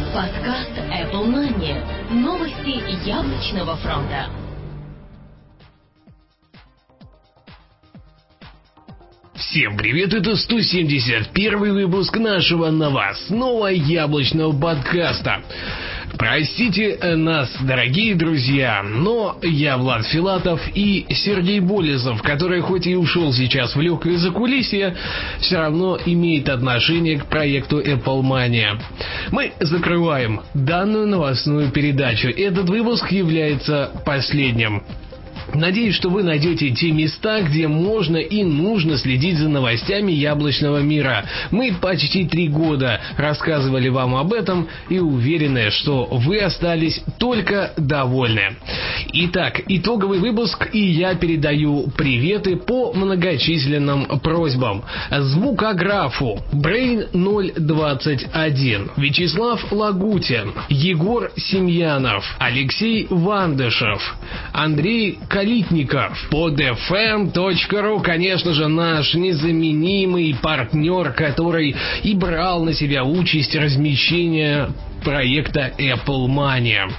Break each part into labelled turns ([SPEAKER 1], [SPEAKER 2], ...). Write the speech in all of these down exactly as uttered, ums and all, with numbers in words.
[SPEAKER 1] Подкаст Apple Money. Новости яблочного фронта.
[SPEAKER 2] Всем привет, это сто семьдесят первый выпуск нашего новостного яблочного подкаста. Простите нас, дорогие друзья, но я Влад Филатов и Сергей Болесов, который хоть и ушел сейчас в легкое закулисье, все равно имеет отношение к проекту Apple Money. Мы закрываем данную новостную передачу. Этот выпуск является последним. Надеюсь, что вы найдете те места, где можно и нужно следить за новостями яблочного мира. Мы почти три года рассказывали вам об этом и уверены, что вы остались только довольны. Итак, итоговый выпуск, и я передаю приветы по многочисленным просьбам. Звукографу Brain ноль двадцать один, Вячеслав Лагутин, Егор Семьянов, Алексей Вандышев, Андрей Калитников, под эф эм точка ру, конечно же, наш незаменимый партнер, который и брал на себя участь размещения проекта Apple Money.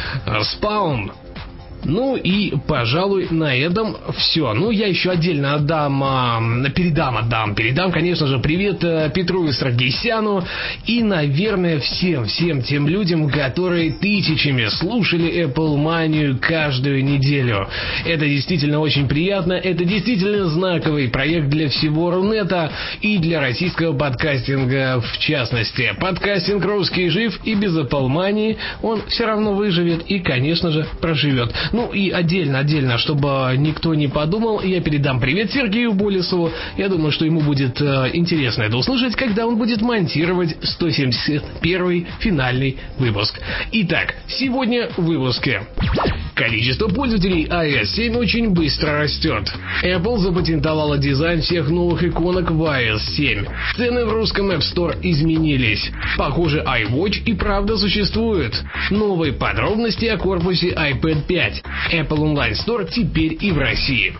[SPEAKER 2] Spawn. Ну и, пожалуй, на этом все. Ну, я еще отдельно отдам, а, передам, отдам, передам, конечно же, привет Петру Саргисяну и, наверное, всем, всем тем людям, которые тысячами слушали Apple Money каждую неделю. Это действительно очень приятно, это действительно знаковый проект для всего Рунета и для российского подкастинга в частности. Подкастинг русский жив, и без Apple Money он все равно выживет и, конечно же, проживет. Ну и отдельно, отдельно, чтобы никто не подумал, я передам привет Сергею Болесову. Я думаю, что ему будет э, интересно это услышать, когда он будет монтировать сто семьдесят первый финальный выпуск. Итак, сегодня в выпуске. Количество пользователей ай о эс семь очень быстро растет. Apple запатентовала дизайн всех новых иконок в ай о эс семь. Цены в русском App Store изменились. Похоже, iWatch и правда существует. Новые подробности о корпусе iPad пять. Apple Online Store теперь и в России.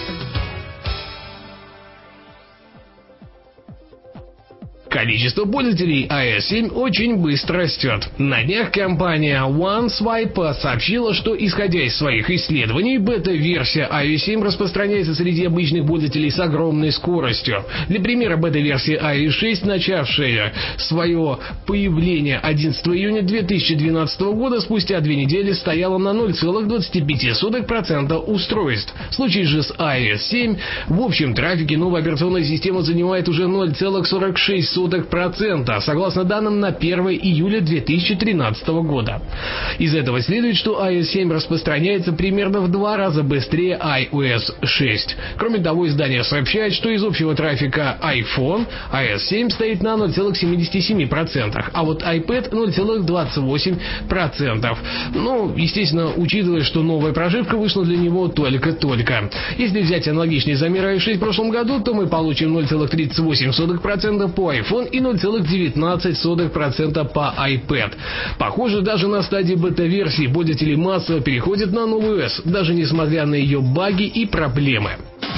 [SPEAKER 2] Количество пользователей ай о эс семь очень быстро растет. На днях компания OneSwipe сообщила, что, исходя из своих исследований, бета-версия ай о эс семь распространяется среди обычных пользователей с огромной скоростью. Для примера, бета-версия ай о эс шесть, начавшая свое появление одиннадцатого июня две тысячи двенадцатого года, спустя две недели стояла на ноль целых двадцать пять сотых процента устройств. В случае же с ай о эс семь в общем трафике новая операционная система занимает уже ноль целых сорок шесть сотых процента, согласно данным на первое июля две тысячи тринадцатого года. Из этого следует, что ай о эс семь распространяется примерно в два раза быстрее ай о эс шесть. Кроме того, издание сообщает, что из общего трафика iPhone ай о эс семь стоит на ноль целых семьдесят семь сотых процента, а вот iPad ноль целых двадцать восемь сотых процента. Ну, естественно, учитывая, что новая прошивка вышла для него только-только. Если взять аналогичный замер ай о эс шесть в прошлом году, то мы получим ноль целых тридцать восемь сотых процента по iPhone и ноль целых девятнадцать сотых процента по iPad. Похоже, даже на стадии бета-версии пользователи массово переходят на новую о эс, даже несмотря на ее баги и проблемы.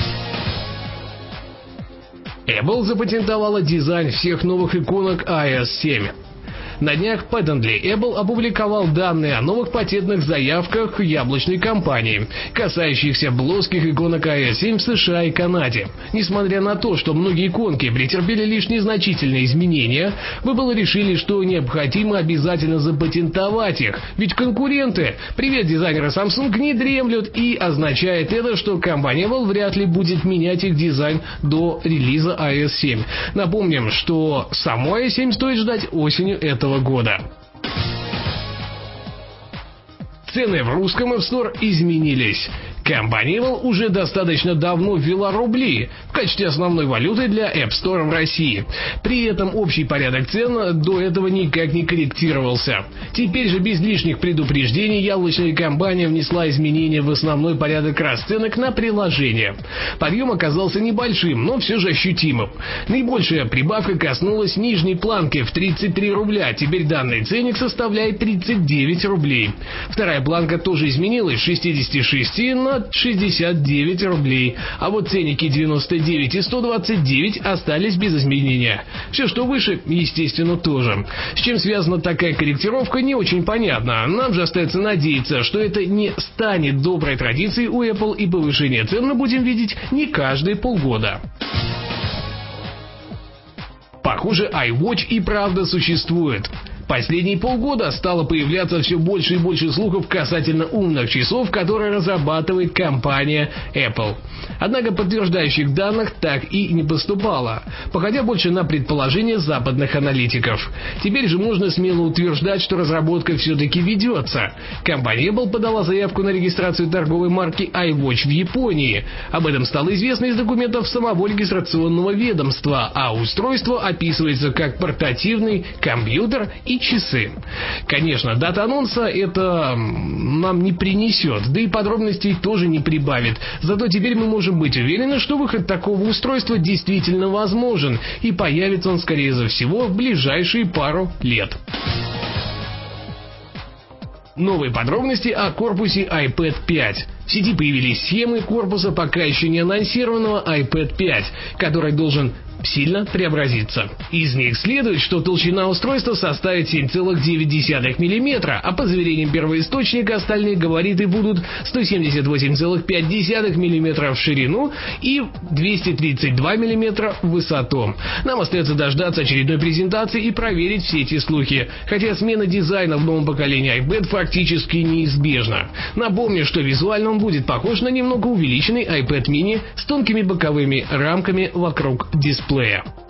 [SPEAKER 2] Apple запатентовала дизайн всех новых иконок ай о эс семь. На днях Patently Apple опубликовал данные о новых патентных заявках яблочной компании, касающихся плоских иконок ай о эс семь в США и Канаде. Несмотря на то, что многие иконки претерпели лишь незначительные изменения, мы было решили, что необходимо обязательно запатентовать их, ведь конкуренты, привет дизайнеры Samsung, не дремлют, и означает это, что компания Apple вряд ли будет менять их дизайн до релиза ай о эс семь. Напомним, что саму ай о эс семь стоит ждать осенью этого года. Цены в русском App Store изменились. Компания Apple уже достаточно давно ввела рубли в качестве основной валюты для App Store в России. При этом общий порядок цен до этого никак не корректировался. Теперь же без лишних предупреждений яблочная компания внесла изменения в основной порядок расценок на приложение. Подъем оказался небольшим, но все же ощутимым. Наибольшая прибавка коснулась нижней планки в тридцать три рубля. Теперь данный ценник составляет тридцать девять рублей. Вторая планка тоже изменилась с шестидесяти шести на на шестьдесят девять рублей, а вот ценники девяносто девять и сто двадцать девять остались без изменения. Все, что выше, естественно, тоже. С чем связана такая корректировка, не очень понятно. Нам же остается надеяться, что это не станет доброй традицией у Apple, и повышение цен мы будем видеть не каждые полгода. Похоже, iWatch и правда существует. Последние полгода стало появляться все больше и больше слухов касательно умных часов, которые разрабатывает компания Apple. Однако подтверждающих данных так и не поступало, походя больше на предположения западных аналитиков. Теперь же можно смело утверждать, что разработка все-таки ведется. Компания Apple подала заявку на регистрацию торговой марки iWatch в Японии. Об этом стало известно из документов самого регистрационного ведомства, а устройство описывается как портативный компьютер и часы. Конечно, дата анонса это нам не принесет, да и подробностей тоже не прибавит. Зато теперь мы можем быть уверены, что выход такого устройства действительно возможен, и появится он, скорее всего, в ближайшие пару лет. Новые подробности о корпусе iPad пять. В сети появились схемы корпуса пока еще не анонсированного iPad пять, который должен сильно преобразиться. Из них следует, что толщина устройства составит семь целых девять десятых миллиметра, а по заверениям первоисточника остальные габариты будут сто семьдесят восемь целых пять десятых миллиметра в ширину и двести тридцать два миллиметра в высоту. Нам остается дождаться очередной презентации и проверить все эти слухи, хотя смена дизайна в новом поколении iPad фактически неизбежна. Напомню, что визуально он будет похож на немного увеличенный iPad mini с тонкими боковыми рамками вокруг дисплея.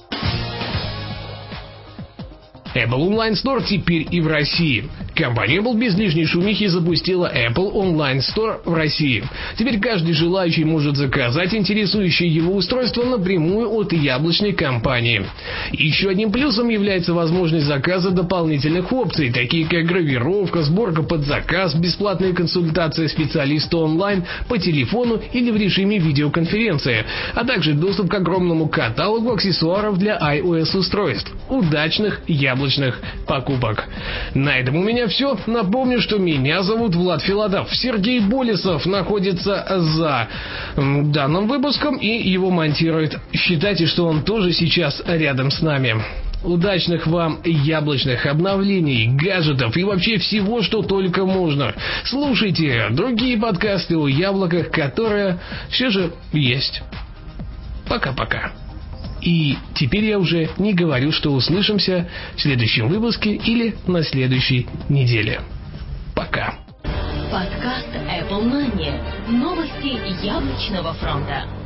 [SPEAKER 2] Apple Online Store теперь и в России. Компания Apple без лишней шумихи запустила Apple Online Store в России. Теперь каждый желающий может заказать интересующее его устройство напрямую от яблочной компании. Еще одним плюсом является возможность заказа дополнительных опций, такие как гравировка, сборка под заказ, бесплатная консультация специалиста онлайн по телефону или в режиме видеоконференции, а также доступ к огромному каталогу аксессуаров для iOS устройств. Удачных яблочных покупок. На этом у меня все. Напомню, что меня зовут Влад Филатов. Сергей Болесов находится за данным выпуском и его монтирует. Считайте, что он тоже сейчас рядом с нами. Удачных вам яблочных обновлений, гаджетов и вообще всего, что только можно. Слушайте другие подкасты о яблоках, которые все же есть. Пока-пока. И теперь я уже не говорю, что услышимся в следующем выпуске или на следующей неделе. Пока.
[SPEAKER 1] Подкаст Apple Money. Новости яблочного фронта.